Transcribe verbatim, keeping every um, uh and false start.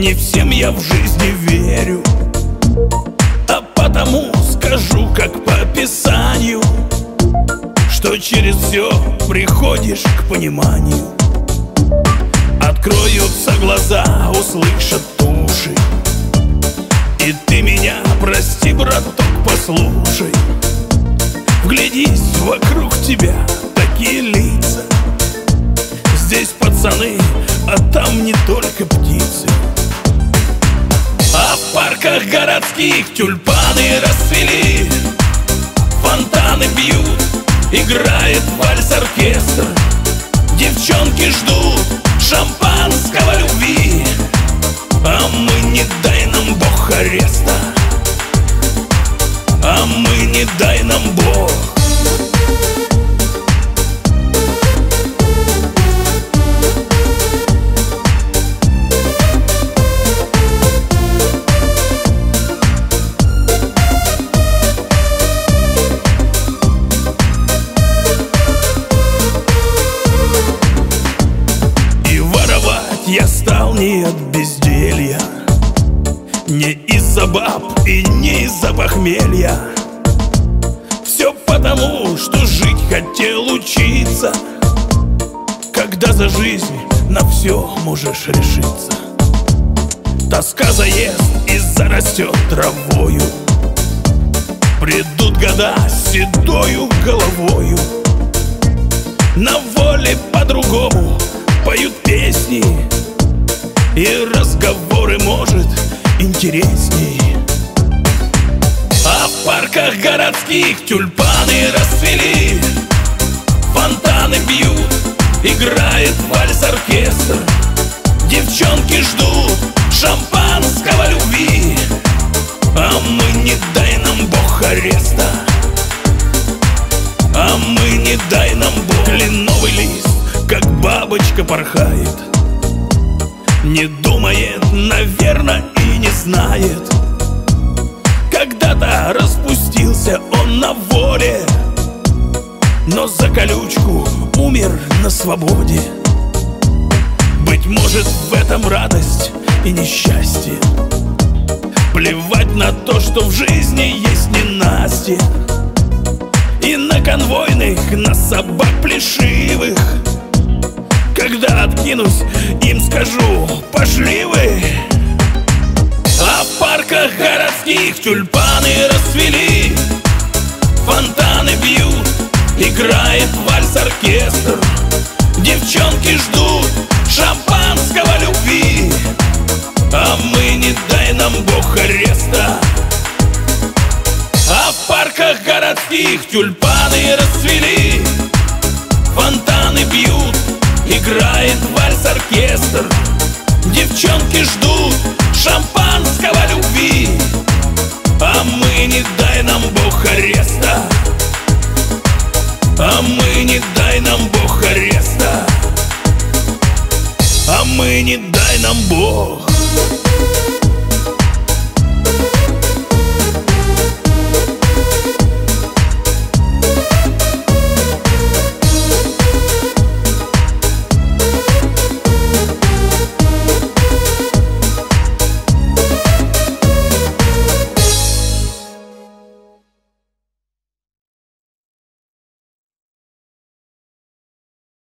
Не всем я в жизни верю, а потому скажу, как по Писанию, что через все приходишь к пониманию. Откроются глаза, услышат уши, и ты меня прости, браток, послушай. Вглядись, вокруг тебя такие лица. Здесь пацаны, а там не только птицы. А в парках городских тюльпаны расцвели, фонтаны бьют, играет вальс-оркестр. Девчонки ждут шампанского любви, а мы, не дай нам Бог, ареста. А мы, не дай нам Бог. Я стал не от безделья, не из-за баб и не из-за похмелья. Все потому, что жить хотел учиться, когда за жизнь на все можешь решиться. Тоска заест и зарастет травою, придут года с седою головою. На воле по-другому поют песни, и разговоры, может, интересней. А в парках городских тюльпаны расцвели, фонтаны бьют, играет вальс-оркестр. Девчонки ждут шампанского любви, а мы, не дай нам Бог, ареста. А мы, не дай нам Бог. Кленовый лист, как бабочка, порхает, не думает, наверное, и не знает. Когда-то распустился он на воле, но за колючку умер на свободе. Быть может, в этом радость и несчастье. Плевать на то, что в жизни есть ненастье. И на конвойных, на собак плешивых, когда откинусь, им скажу: пошли вы. А в парках городских тюльпаны расцвели, фонтаны бьют, играет вальс-оркестр. Девчонки ждут шампанского любви, а мы, не дай нам Бог, ареста. А в парках городских тюльпаны расцвели, фонтаны бьют, играет вальс-оркестр. Девчонки ждут шампанского любви,